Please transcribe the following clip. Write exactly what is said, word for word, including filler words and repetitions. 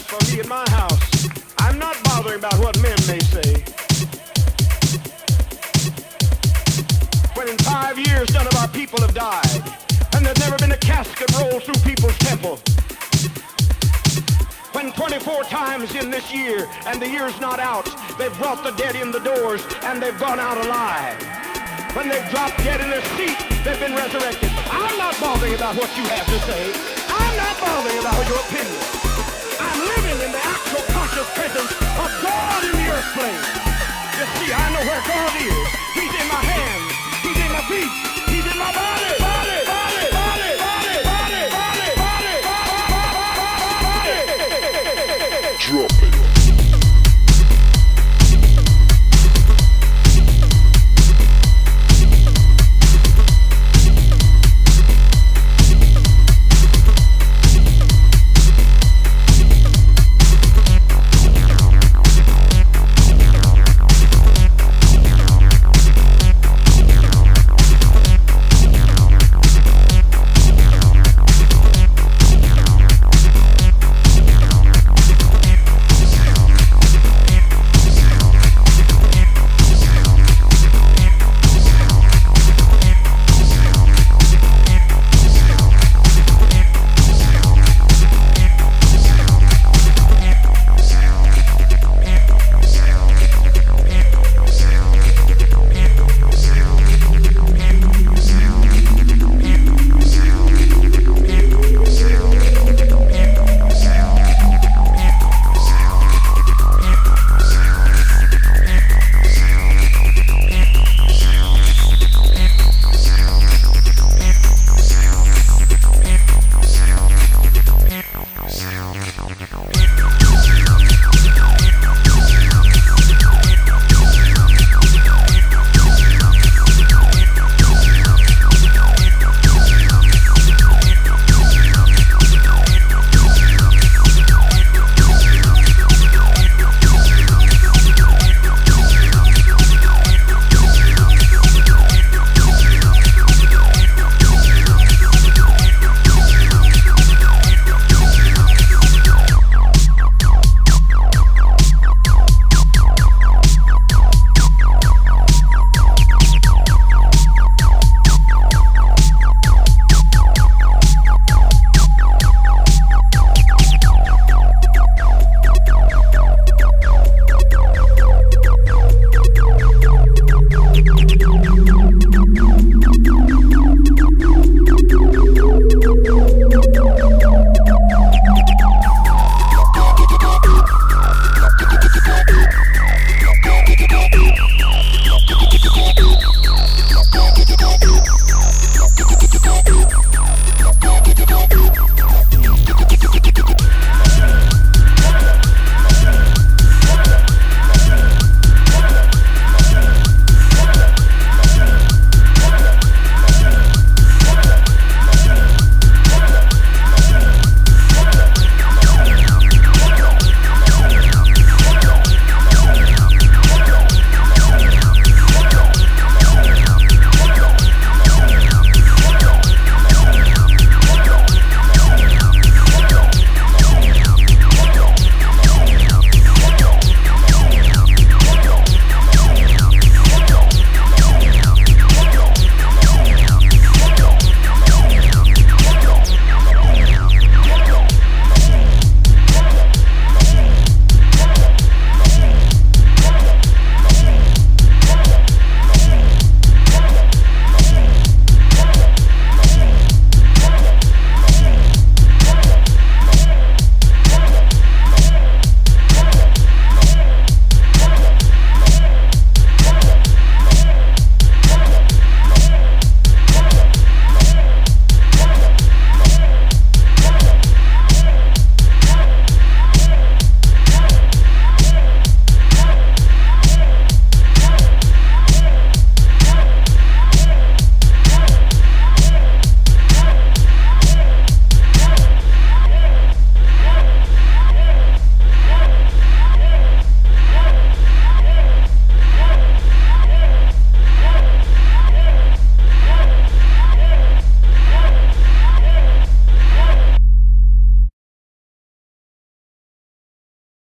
for me in my house. I'm not bothering about what men may say. When in five years none of our people have died, and there's never been a casket rolled through people's temple. When twenty-four times in this year, and the year's not out, they've brought the dead in the doors, and they've gone out alive. When they've dropped dead in their seat, they've been resurrected. I'm not bothering about what you have to say. I'm not bothering about your opinion. I'm living in the actual conscious presence of God in the earth plane. You see, I know where God is. He's in my hands. He's in my feet. He's in my body. Body, body, body, body, body, body, body, body, body, body. Drop it.